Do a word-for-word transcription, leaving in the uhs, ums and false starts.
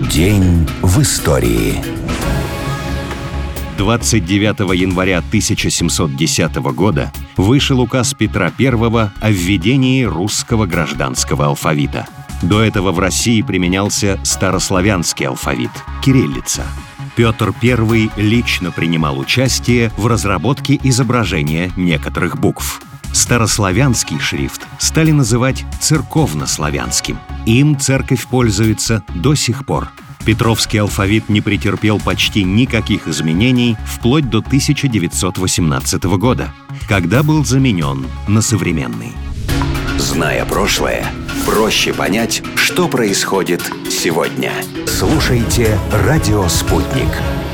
День в истории. двадцать девятого января тысяча семьсот десятого года вышел указ Петра Первого о введении русского гражданского алфавита. До этого в России применялся старославянский алфавит – кириллица. Петр Первый лично принимал участие в разработке изображения некоторых букв. Старославянский шрифт стали называть церковнославянским. Им церковь пользуется до сих пор. Петровский алфавит не претерпел почти никаких изменений вплоть до тысяча девятьсот восемнадцатого года, когда был заменен на современный. Зная прошлое, проще понять, что происходит сегодня. Слушайте «Радио Спутник».